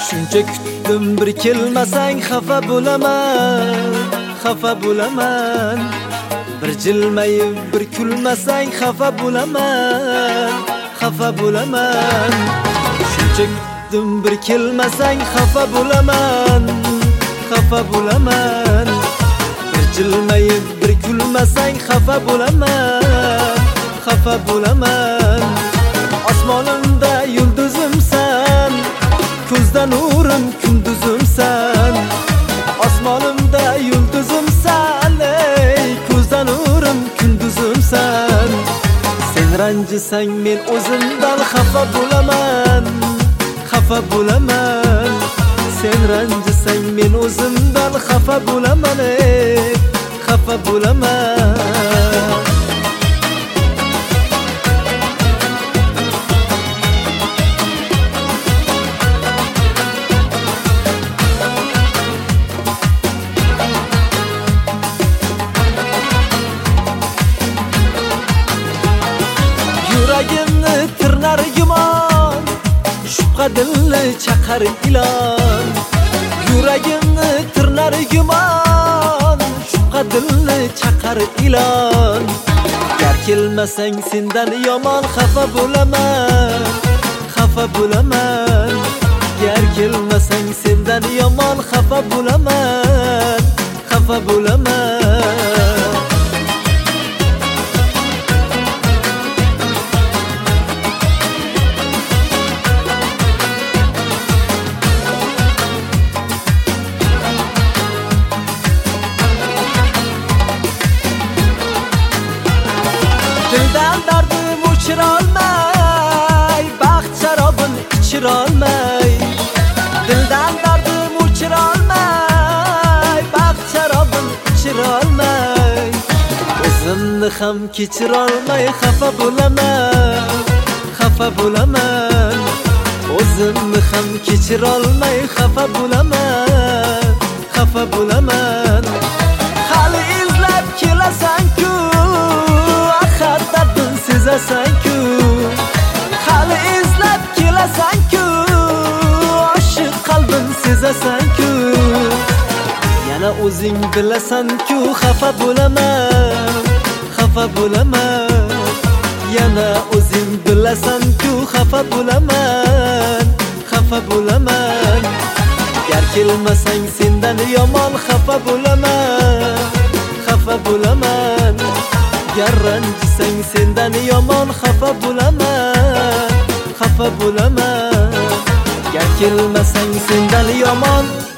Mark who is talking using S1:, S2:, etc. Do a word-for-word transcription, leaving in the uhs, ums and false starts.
S1: Shuncha kutdim bir kelmasang xafa bo'laman, xafa bo'laman. Bir jilmayib bir kulmasang xafa bo'laman, xafa bo'laman. Shuncha kutdim bir kelmasang xafa bo'laman, xafa bo'laman. Bir jilmayib bir kulmasang xafa bo'laman, xafa bo'laman. Osmonimda yulduzimsan, ko'zda nurim kunduzimsan. Osmonimda yulduzimsan, ey ko'zda nurim kunduzimsan. Sen ranjisang men o'zimdan xafa bo'laman, xafa bo'laman. Sen ranjisang men o'zimdan xafa bo'laman, ey xafa bo'laman. Yuragimni tirnar gumon, shubha dilni chaqar ilon. Yuragimni tirnar gumon, shubha dilni chaqar ilon. Gar kelmasang sendan yomon xafa bo'laman, xafa bo'laman. Gar kelmasang sendan yomon xafa bo'laman, xafa bo'laman. Dildan dardim o'chirolmay, baxt sharobini ichirolmay. Dildan dardim o'chirolmay, baxt sharobini ichirolmay. O'zimni ham kechirolmay xafa bo'laman, xafa bo'laman. O'zimni ham kechirolmay xafa bo'laman, xafa bo'laman. Hali izlab kelasan-ku, sezasan-ku, hali izlab kelasan-ku, oshiq qalbim sezasan-ku. Yana o'zing bilasan-ku, xafa bo'laman, xafa bo'laman. Yana o'zing bilasan-ku, xafa bo'laman, xafa bo'laman. Gar kelmasang sendan yomon xafa bo'laman, xafa bo'laman. Gar ranjisang sendan yomon xafa bo'laman, xafa bo'laman. Gar kelmasang sendan yomon